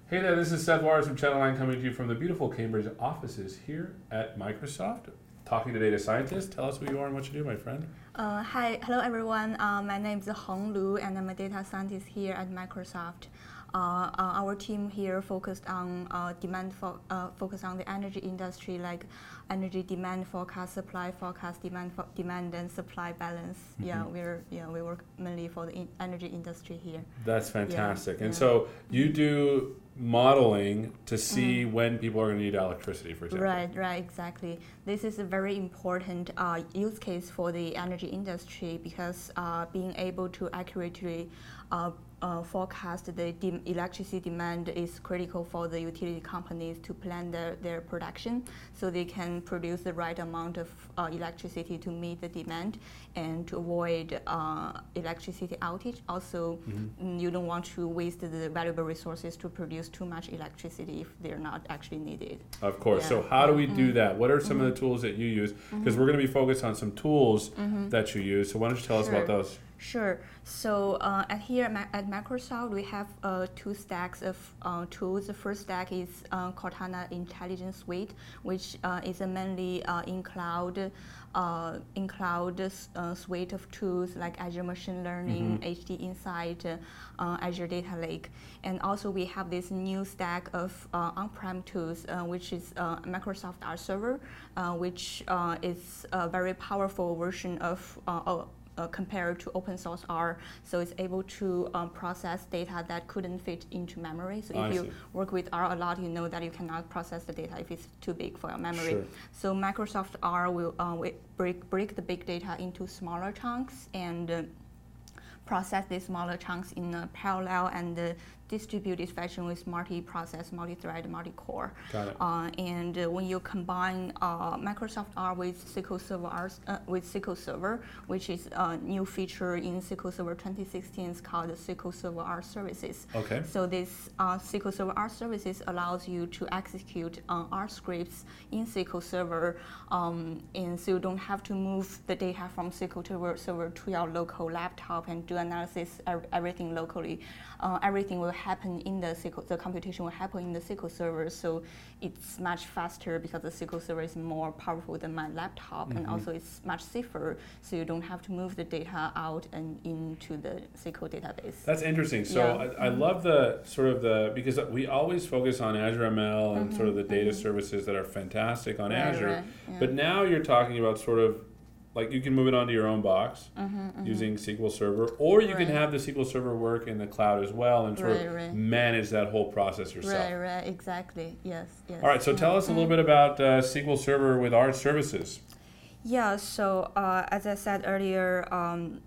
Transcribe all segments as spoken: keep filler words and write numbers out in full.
Hey there, this is Seth Waters from Channel nine coming to you from the beautiful Cambridge offices here at Microsoft. Talking to data scientists. Tell us who you are and what you do, my friend. Uh, hi, hello everyone. Uh, my name is Hong Lu, and I'm a data scientist here at Microsoft. Uh, uh, our team here focused on uh, demand for uh, focus on the energy industry, like energy demand forecast, supply forecast, demand for demand and supply balance. Mm-hmm. Yeah, we're yeah we work mainly for the in energy industry here. That's fantastic. Yeah, and yeah. so you do modeling to see mm. when people are going to need electricity, for example. Right, right, exactly. This is a very important uh, use case for the energy industry because uh, being able to accurately uh, uh, forecast the de electricity demand is critical for the utility companies to plan their, their production so they can produce the right amount of uh, electricity to meet the demand and to avoid uh, electricity outage. Also, mm-hmm. you don't want to waste the valuable resources to produce too much electricity if they're not actually needed. Of course. Yeah. So how do we mm-hmm. do that? What are some mm-hmm. of the tools that you use? Because mm-hmm. we're going to be focused on some tools mm-hmm. that you use. So why don't you tell sure. us about those? Sure. So uh, at here at Microsoft, we have uh, two stacks of uh, tools. The first stack is uh, Cortana Intelligence Suite, which uh, is a mainly uh, in cloud, uh, in cloud uh, suite of tools like Azure Machine Learning, mm-hmm. H D Insight, uh, Azure Data Lake, and also we have this new stack of uh, on-prem tools, uh, which is uh, Microsoft R Server, uh, which uh, is a very powerful version of uh, Uh, compared to open source R, so it's able to um, process data that couldn't fit into memory. So if I you see. work with R a lot, you know that you cannot process the data if it's too big for your memory. Sure. So Microsoft R will uh, break, break the big data into smaller chunks and uh, process these smaller chunks in a parallel and uh, distributed fashion with multi-process, multi-thread, multi-core. Got it. Uh, and uh, when you combine uh, Microsoft R with S Q L Server R, uh, with S Q L Server, which is a new feature in S Q L Server twenty sixteen, it's called S Q L Server R Services. Okay. So this uh, S Q L Server R Services allows you to execute uh, R scripts in S Q L Server, um, and so you don't have to move the data from S Q L Server to your local laptop and do analysis everything locally. Uh, everything will happen in the S Q L, the computation will happen in the S Q L Server, so it's much faster because the S Q L Server is more powerful than my laptop, mm-hmm. and also it's much safer, so you don't have to move the data out and into the S Q L database. That's interesting. So yeah. I, mm-hmm. I love the sort of the, because we always focus on Azure M L and mm-hmm. sort of the data mm-hmm. services that are fantastic on right, Azure, right, yeah. but now you're talking about sort of like you can move it onto your own box mm-hmm, mm-hmm. using S Q L Server, or you right. can have the S Q L Server work in the cloud as well and sort right, of right. manage that whole process yourself. Right, right, exactly. Yes, yes. All right, so mm-hmm. tell us a little bit about uh, S Q L Server with R services. Yeah, so uh, as I said earlier, um,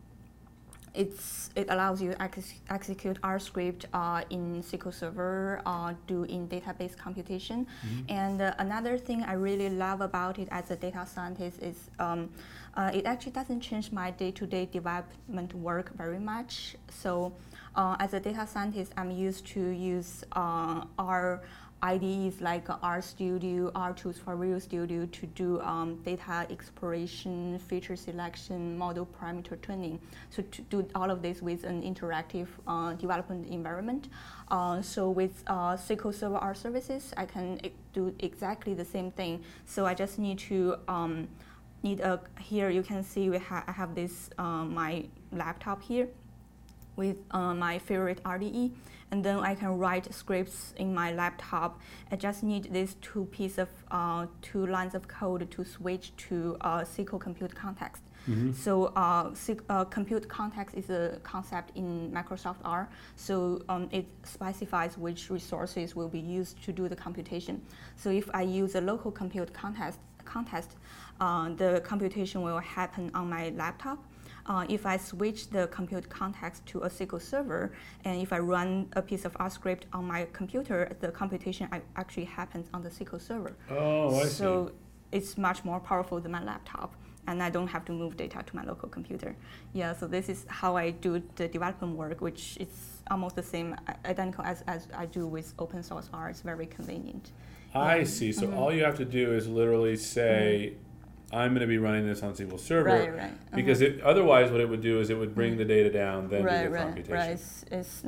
It's, it allows you to ex execute R script uh, in S Q L Server, uh, do in database computation. Mm-hmm. And uh, another thing I really love about it as a data scientist is um, uh, it actually doesn't change my day-to-day development work very much. So uh, as a data scientist, I'm used to use uh, R I D Es like RStudio, RTools for Visual Studio to do um, data exploration, feature selection, model parameter tuning. So to do all of this with an interactive uh, development environment. Uh, so with uh, S Q L Server R services, I can e do exactly the same thing. So I just need to um, need a here you can see we ha I have this uh, my laptop here with uh, my favorite R D E, and then I can write scripts in my laptop. I just need these two pieces of uh, two lines of code to switch to uh, S Q L compute context. Mm-hmm. So uh, uh, compute context is a concept in Microsoft R. So um, it specifies which resources will be used to do the computation. So if I use a local compute context, context uh, the computation will happen on my laptop. Uh, if I switch the compute context to a S Q L Server, and if I run a piece of R script on my computer, the computation actually happens on the S Q L Server. Oh, I so see. So it's much more powerful than my laptop, and I don't have to move data to my local computer. Yeah, so this is how I do the development work, which is almost the same, identical as, as I do with open source R. It's very convenient. I yeah. see. So mm-hmm. all you have to do is literally say, mm-hmm. I'm going to be running this on S Q L Server, right, right. because uh-huh. it, otherwise what it would do is it would bring mm-hmm. the data down, then right, do the right, computation. Right, it's, it's not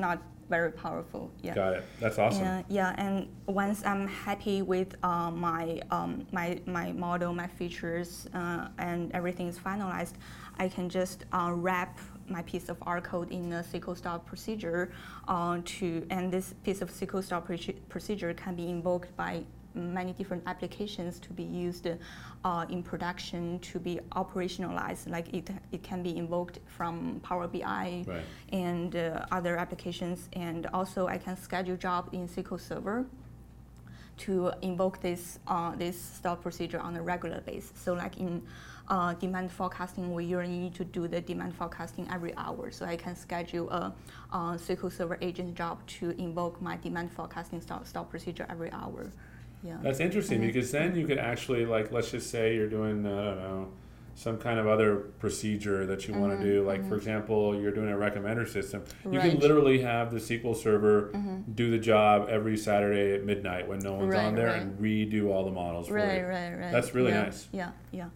very powerful. Yeah. Got it. That's awesome. And, yeah, and once I'm happy with uh, my um, my my model, my features, uh, and everything is finalized, I can just uh, wrap my piece of R code in a S Q L style procedure uh, to, and this piece of S Q L style procedure can be invoked by many different applications to be used uh, in production, to be operationalized. Like it, it can be invoked from Power B I right. and uh, other applications. And also I can schedule job in S Q L Server to invoke this uh, this style procedure on a regular basis. So like in uh, demand forecasting, we usually need to do the demand forecasting every hour. So I can schedule a, a S Q L Server agent job to invoke my demand forecasting style, style procedure every hour. Yeah. That's interesting mm-hmm. because then you could actually, like, let's just say you're doing, uh, I don't know, some kind of other procedure that you mm-hmm. want to do. Like, mm-hmm. for example, you're doing a recommender system. You right. can literally have the S Q L Server mm-hmm. do the job every Saturday at midnight when no one's right, on there right. and redo all the models for right, you. Right, right, right. That's really yeah, nice. Yeah, yeah.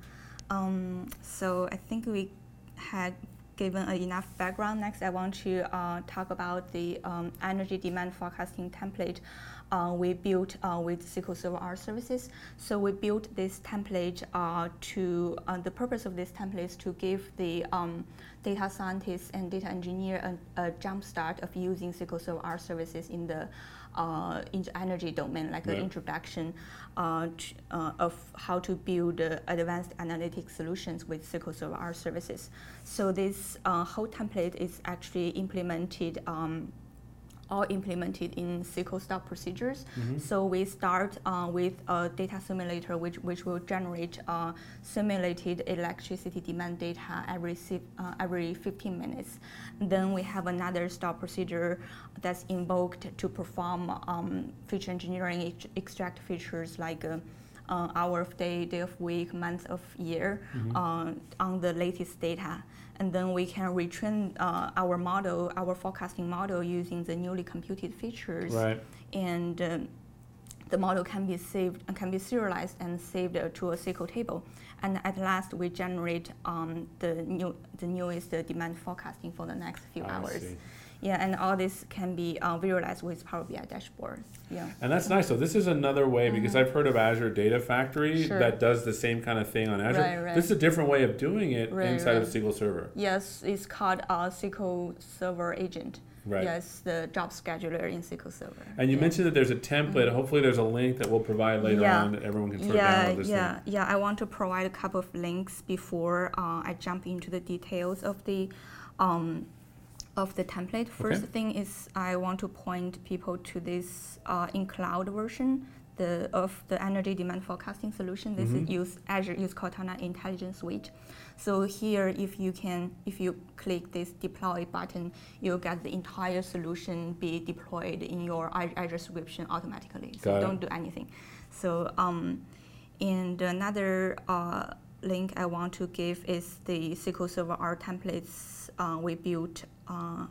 Um, so I think we had given uh, enough background. Next, I want to uh, talk about the um, energy demand forecasting template uh, we built uh, with S Q L Server R services. So we built this template uh, to, uh, the purpose of this template is to give the um, data scientists and data engineer a, a jump start of using S Q L Server R services in the uh, in the energy domain, like right. an introduction uh, to, uh, of how to build uh, advanced analytic solutions with S Q L Server R services. So this uh, whole template is actually implemented um, all implemented in S Q L style procedures. Mm-hmm. So we start uh, with a data simulator, which which will generate uh, simulated electricity demand data every uh, every fifteen minutes. Then we have another style procedure that's invoked to perform um, feature engineering, ex- extract features like uh, uh, hour of day, day of week, month of year mm-hmm. uh, on the latest data. And then we can retrain uh, our model, our forecasting model, using the newly computed features. Right. And um, the model can be saved, can be serialized and saved uh, to a S Q L table. And at last, we generate um, the new, the newest uh, demand forecasting for the next few I hours. See. Yeah, and all this can be uh, visualized with Power B I dashboard. Yeah. And that's nice. So this is another way, because mm-hmm. I've heard of Azure Data Factory sure. that does the same kind of thing on Azure. Right, right. This is a different way of doing it right, inside right. of S Q L Server. Yes, it's called a S Q L Server agent. Right. Yes, the job scheduler in S Q L Server. And you yeah. mentioned that there's a template. Mm-hmm. Hopefully there's a link that we'll provide later yeah. on that everyone can sort yeah, of download this yeah, thing. Yeah, I want to provide a couple of links before uh, I jump into the details of the um, of the template. First okay. thing is I want to point people to this uh, in cloud version the of the energy demand forecasting solution. This mm-hmm. is use Azure use Cortana Intelligence Suite. So here, if you can, if you click this deploy button, you'll get the entire solution be deployed in your Azure subscription automatically. So Got don't it. do anything. So um, and another uh, link I want to give is the S Q L Server R templates uh, we built. Uh,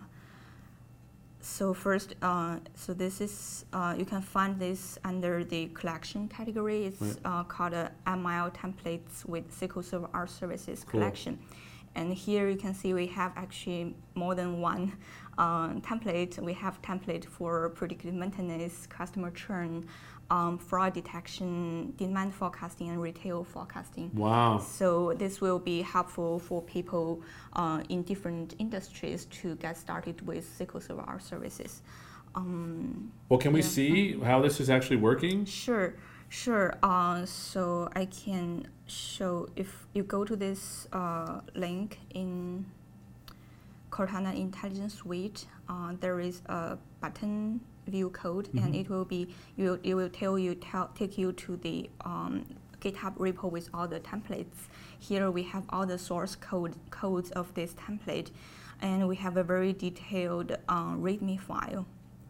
so first, uh, so this is, uh, you can find this under the collection category. It's right. uh, called a M L templates with S Q L Server R services cool. collection. And here you can see we have actually more than one uh, template. We have template for predictive maintenance, customer churn, um, fraud detection, demand forecasting, and retail forecasting. Wow. So this will be helpful for people uh, in different industries to get started with S Q L Server R services. Um, well, can we yeah. see how this is actually working? Sure. Sure. Uh, so I can show, if you go to this uh, link in Cortana Intelligence Suite, uh, there is a button view code, mm-hmm. and it will be you. It will tell you tell, take you to the um, GitHub repo with all the templates. Here we have all the source code codes of this template, and we have a very detailed uh, README file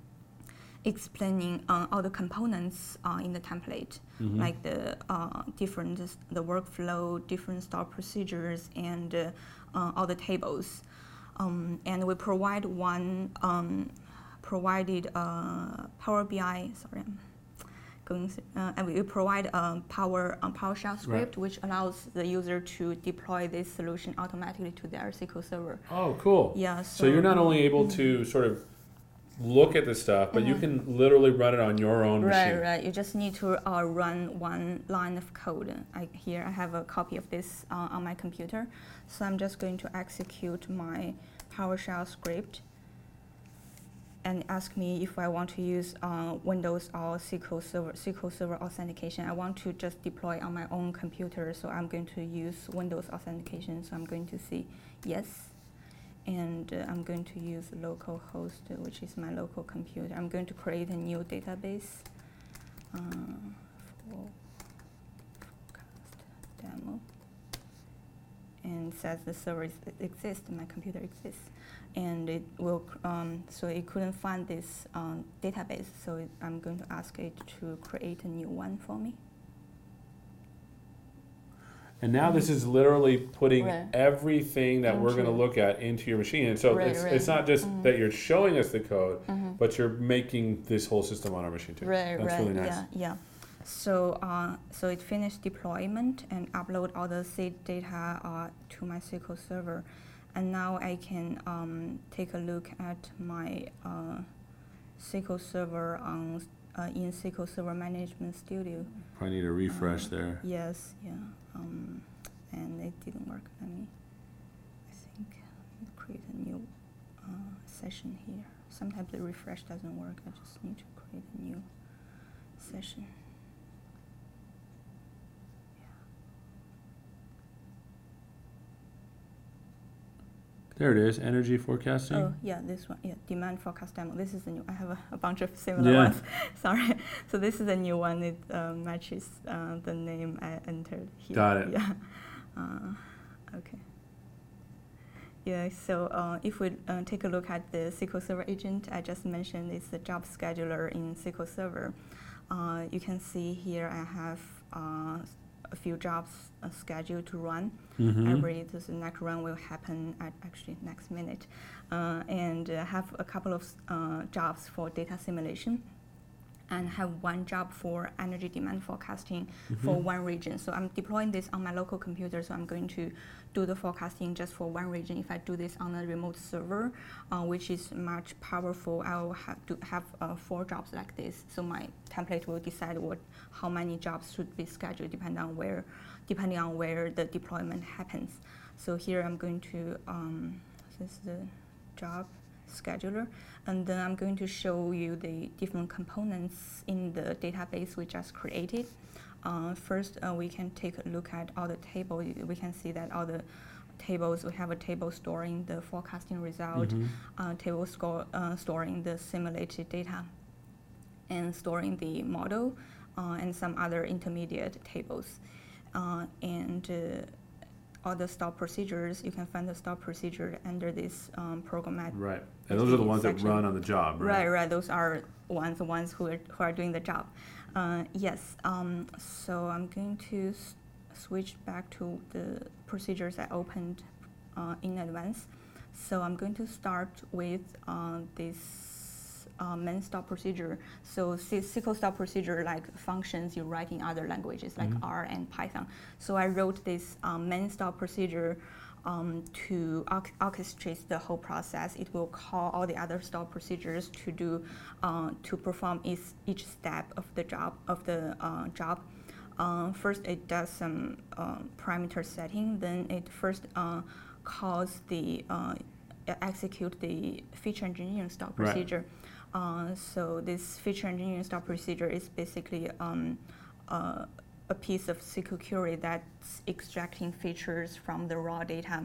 explaining uh, all the components uh, in the template, mm-hmm. like the uh, different the workflow, different style procedures, and uh, uh, all the tables. Um, and we provide one um, provided uh, Power B I. Sorry, I'm going. Uh, and we provide a Power um, PowerShell script, right. which allows the user to deploy this solution automatically to their S Q L Server. Oh, cool. Yeah. So, so you're not only able mm-hmm. to sort of look at the stuff, but mm-hmm. you can literally run it on your own right, machine. Right, right. You just need to uh, run one line of code. I, here I have a copy of this uh, on my computer. So I'm just going to execute my PowerShell script and ask me if I want to use uh, Windows or S Q L Server, S Q L Server authentication. I want to just deploy on my own computer, so I'm going to use Windows authentication. So I'm going to say yes. And uh, I'm going to use localhost, uh, which is my local computer. I'm going to create a new database uh, for forecast demo. And says the server is, exists, my computer exists. And it will, um, so it couldn't find this um, database, so it, I'm going to ask it to create a new one for me. And now mm-hmm. this is literally putting right. everything that mm-hmm. we're going to look at into your machine. And so right, it's, right. it's not just mm-hmm. that you're showing us the code, mm-hmm. but you're making this whole system on our machine too. Right, That's right, really nice. Yeah, yeah. So, uh, so it finished deployment and upload all the seed data uh, to my S Q L Server. And now I can um, take a look at my uh, S Q L Server on, uh, in S Q L Server Management Studio. Probably need a refresh um, there. Yes, yeah. Um, and it didn't work. Let me, I think, create a new uh, session here. Sometimes the refresh doesn't work. I just need to create a new session. There it is, energy forecasting. Oh, yeah, this one, yeah, demand forecast demo. This is the new, I have a, a bunch of similar yeah. ones. Sorry. So this is a new one. It uh, matches uh, the name I entered here. Got it. Yeah. Uh, okay. Yeah, so uh, if we uh, take a look at the S Q L Server agent I just mentioned, it's the job scheduler in S Q L Server. Uh, you can see here I have uh, a few jobs uh, scheduled to run. Mm-hmm. Every so the next run will happen at actually next minute, uh, and uh, have a couple of uh, jobs for data simulation, and have one job for energy demand forecasting mm-hmm. for one region. So I'm deploying this on my local computer, so I'm going to do the forecasting just for one region. If I do this on a remote server, uh, which is much powerful, I will have to have uh, four jobs like this. So my template will decide what how many jobs should be scheduled depending on where, depending on where the deployment happens. So here I'm going to um, this is the job scheduler, and then I'm going to show you the different components in the database we just created. Uh, first, uh, we can take a look at all the tables. We can see that all the tables, we have a table storing the forecasting result, mm-hmm. uh, table score, uh, storing the simulated data, and storing the model, uh, and some other intermediate tables. Uh, and uh, all the stop procedures, you can find the stop procedure under this um, programmatic. Right, and those are the ones section. that run on the job, right? Right, right. Those are ones, the ones who are, who are doing the job. Uh, yes, um, so I'm going to s switch back to the procedures I opened uh, in advance. So I'm going to start with uh, this uh, main stop procedure. So S Q L stop procedure, like functions you write in other languages like mm-hmm. R and Python. So I wrote this um, main stop procedure um, to orchestrate the whole process. It will call all the other stop procedures to do uh, to perform each, each step of the job of the uh, job. Uh, first, it does some uh, parameter setting. Then it first uh, calls the uh, execute the feature engineering stop procedure. Right. Uh, so this feature engineering stop procedure is basically um, uh, a piece of S Q L query that's extracting features from the raw data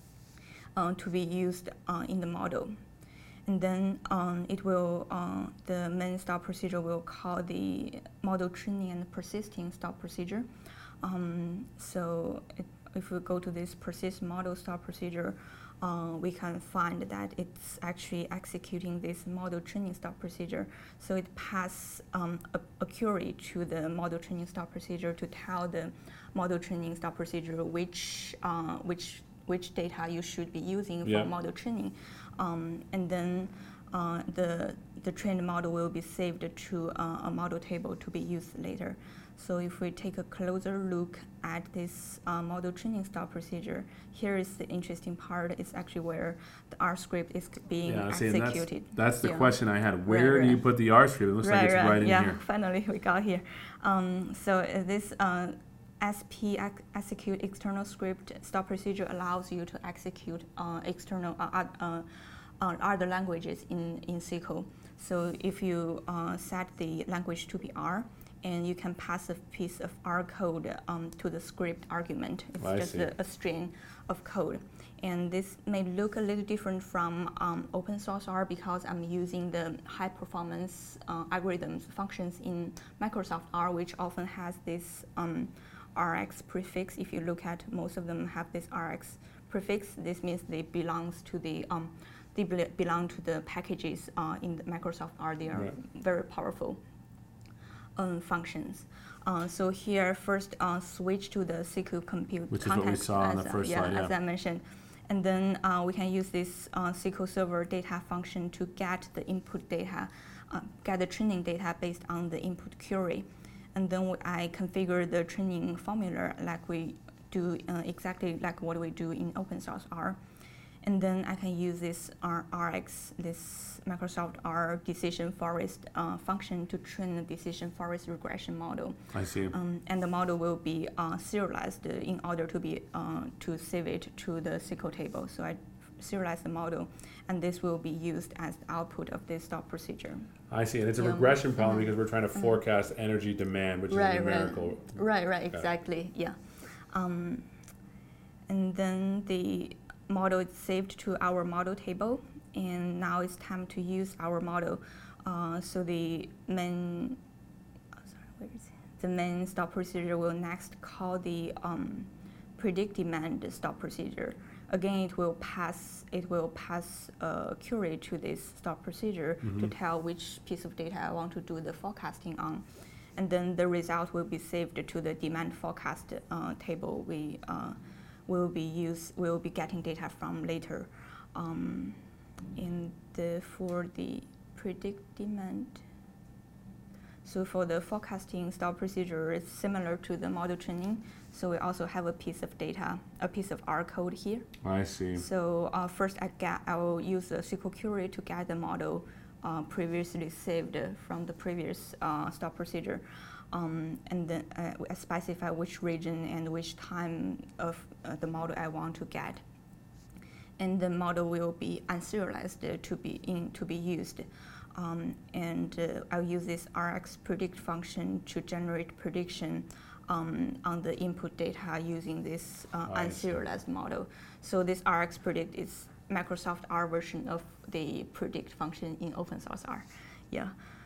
uh, to be used uh, in the model. And then um, it will, uh, the main stop procedure will call the model training and persisting stop procedure. Um, so it, if we go to this persist model stop procedure, uh, we can find that it's actually executing this model training stop procedure. So it passes um, a, a query to the model training stop procedure to tell the model training stop procedure which uh, which which data you should be using for yeah. model training. Um, and then uh, the the trained model will be saved to uh, a model table to be used later. So if we take a closer look at this uh, model training stop procedure, here is the interesting part. It's actually where the R script is being yeah, see, executed. That's, that's the yeah. question I had. Where right, do you right. put the R script? It looks right, like it's right, right in yeah, here. Finally, we got here. Um, so uh, this uh, S P ex- execute external script stop procedure allows you to execute uh, external uh, uh, uh, other languages in, in S Q L. So if you uh, set the language to be R, and you can pass a piece of R code um, to the script argument. It's I just see. a, a string of code. And this may look a little different from um, open source R because I'm using the high performance uh, algorithms functions in Microsoft R, which often has this um, R X prefix. If you look at most of them have this R X prefix, this means they belongs to the um, they be- belong to the packages uh, in the Microsoft R. They are Right. very powerful um, functions. Uh, so here, first uh, switch to the S Q L compute Which context, is what we saw on the as, first yeah, slide, yeah. as I mentioned. And then uh, we can use this uh, S Q L Server data function to get the input data, uh, get the training data based on the input query. And then I configure the training formula like we do uh, exactly like what we do in open source R. And then I can use this R- RX, this Microsoft R decision forest uh, function to train the decision forest regression model. I see. Um, and the model will be uh, serialized in order to be uh, to save it to the S Q L table. So I serialize the model, and this will be used as the output of this stop procedure. I see, and it's a Yeah. regression problem Mhm. because we're trying to Mhm. forecast energy demand, which Right, is right. numerical. Right, right, Okay. exactly, yeah. Um, and then the model is saved to our model table, and now it's time to use our model. Uh, so the main, oh, sorry, where is it? The main stop procedure will next call the um, predict demand stop procedure. Again, it will pass it will pass a query to this stop procedure Mhm. to tell which piece of data I want to do the forecasting on, and then the result will be saved to the demand forecast uh, table we uh, will be use will be getting data from later. Um, and the, for the predict demand. So for the forecasting stop procedure, it's similar to the model training. So we also have a piece of data, a piece of R code here. I see. So uh, first I get, I will use the S Q L query to get the model uh, previously saved from the previous uh, stop procedure. Um, and then uh, I specify which region and which time of uh, the model I want to get. And the model will be unserialized to be in, to be used. Um, and uh, I'll use this R X predict function to generate prediction um, on the input data using this uh, I see. unserialized model. So this R X predict is Microsoft R version of the predict function in open source R. Yeah.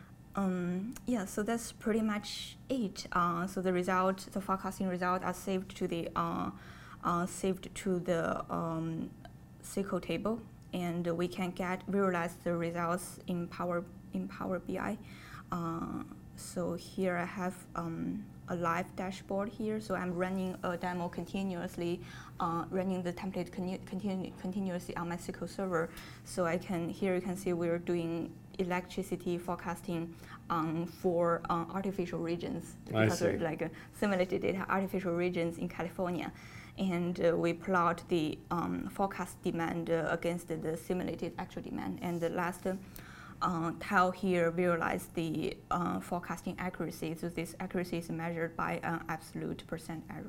Um, yeah, so that's pretty much it. Uh, so the result, the forecasting result, are saved to the uh, uh, saved to the um, S Q L table, and we can get visualize the results in Power in Power B I. Uh, so here I have um, a live dashboard here. So I'm running a demo continuously, uh, running the template continu- continu- continuously on my S Q L server. So I can here you can see we're doing electricity forecasting um, for uh, artificial regions because see. we're like uh, simulated data artificial regions in California. And uh, we plot the um, forecast demand uh, against the simulated actual demand. And the last uh, tile here visualize the uh, forecasting accuracy. So this accuracy is measured by an absolute percent error.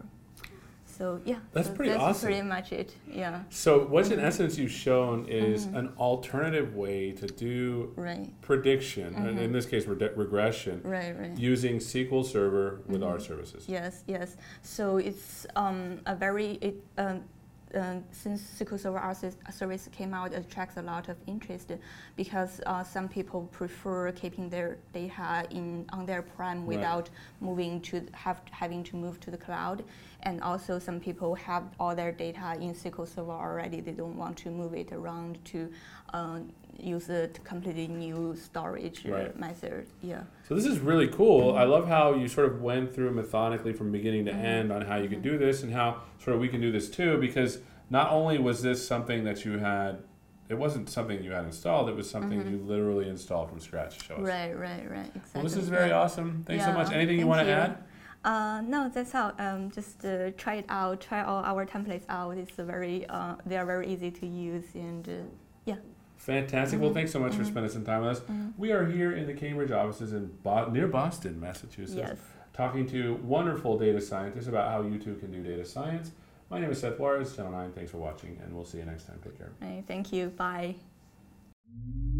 So yeah, That's so pretty that's awesome. pretty much it. Yeah. So what's in Mhm. essence you've shown is Mhm. an alternative way to do Right. prediction, and Mhm. in this case re- regression, Right. Right. using S Q L Server with Mhm. our services. Yes, yes. So it's um, a very it um, uh, since S Q L Server R service came out, it attracts a lot of interest because uh, some people prefer keeping their data in on their prem Right. without moving to have having to move to the cloud, and also some people have all their data in S Q L Server already. They don't want to move it around to uh, use a completely new storage Right. method. Yeah. So this is really cool. Mhm. I love how you sort of went through methodically from beginning to Mhm. end on how you can Mhm. do this and how sort of we can do this too, because not only was this something that you had it wasn't something you had installed. It was something Mhm. you literally installed from scratch to show us. Right, right, right. Exactly. Well, this is very yeah. awesome. Thanks so Yeah, much. Anything you thank want to you. add? Uh, no, that's all. Um, just uh, try it out. Try all our templates out. It's a very, uh, they are very easy to use, and uh, yeah. Fantastic. Mhm. Well, thanks so much for Mhm. spending some time with us. Mhm. We are here in the Cambridge offices in Bo- near Boston, Massachusetts, Yes. talking to wonderful data scientists about how you too can do data science. My name is Seth Juarez, Channel nine. Thanks for watching, and we'll see you next time. Take care. Right, thank you. Bye.